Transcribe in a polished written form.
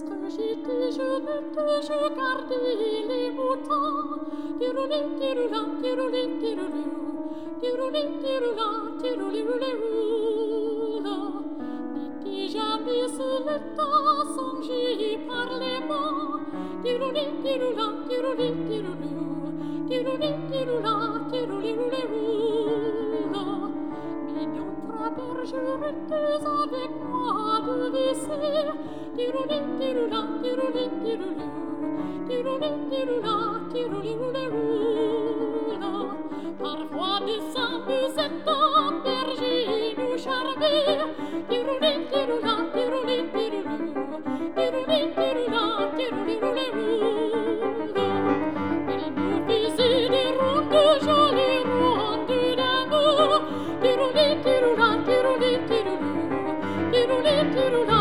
Lorsque j'étais jeune, je gardais les moutons. Tirouli, tiroula, tirouli, tiroulou. Tirouli, tiroula, tirouli, roulé, roula. N'était jamais le temps songé par les mots. Tirouli, tiroula, tirouli, tiroulou. Tirouli, tiroula, tirouli, roulé, roula. Mignon bergerettes avec moi de vaisser. Tirouli, tiroula, tirouli, tiroulou. Tirouli, tiroula, tirouli, roulé, roula. Parfois des amusettes en berger nous charmer. Tirouli, tiroula, tirouli, tiroulou. Tirouli, tiroula, tirouli, roulé, roula. Il nous faisait des rondes, jolies rondes d'amour. Tirouli, tiroula, tirouli, tiroulou. Tirouli, tiroula.